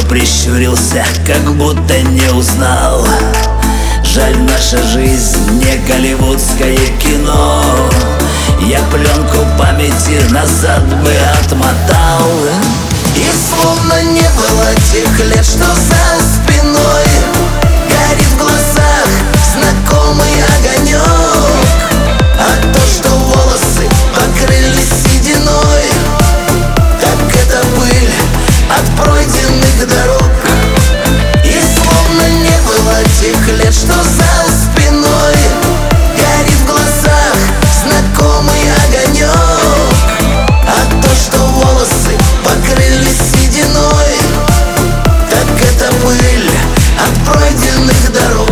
прищурился, как будто не узнал. Жаль, наша жизнь не голливудское кино. Я пленку памяти назад бы отмотал. И словно не было тех лет, что за спиной горит в глазах знакомый огонек. А то, что волосы покрылись сединой, так это пыль от пройденных дорог. И словно не было тех лет, что за спиной горит в глазах знакомый огонек. А то, что волосы покрылись сединой, так это пыль от пройденных дорог.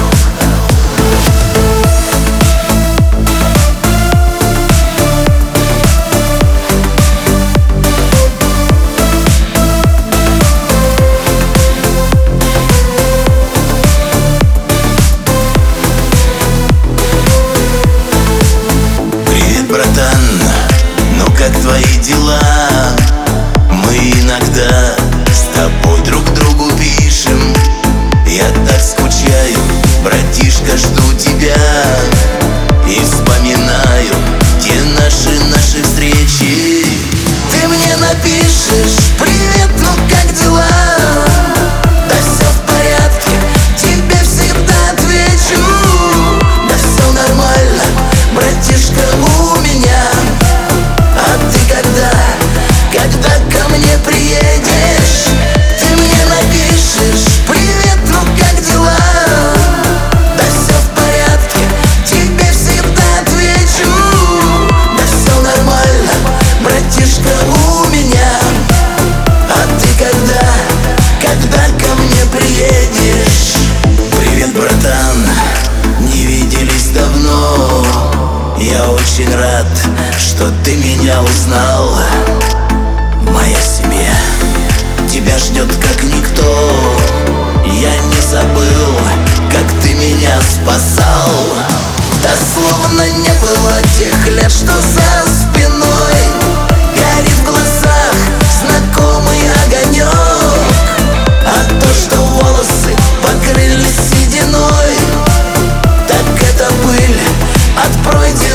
Братан, ну как твои дела? Мы иногда с тобой друг другу пишем. Я так скучаю, братишка, жду тебя. И вспоминаю те наши встречи. Ты мне напишешь: привет, ну как дела? Да все в порядке, тебе всегда отвечу: да все нормально, братишка, у меня. А ты когда ко мне приедешь, ты мне напишешь: привет, ну как дела? Да все в порядке, тебе всегда отвечу: да все нормально, братишка, у меня. А ты когда ко мне приедешь? Привет, братан, не виделись давно. Я очень рад, что ты меня узнал. Моя семья тебя ждет как никто. Я не забыл, как ты меня спасал. Да словно не было тех лет, что за спиной горит в глазах знакомый огонек. А то, что волосы покрылись сединой, так это пыль от пройденных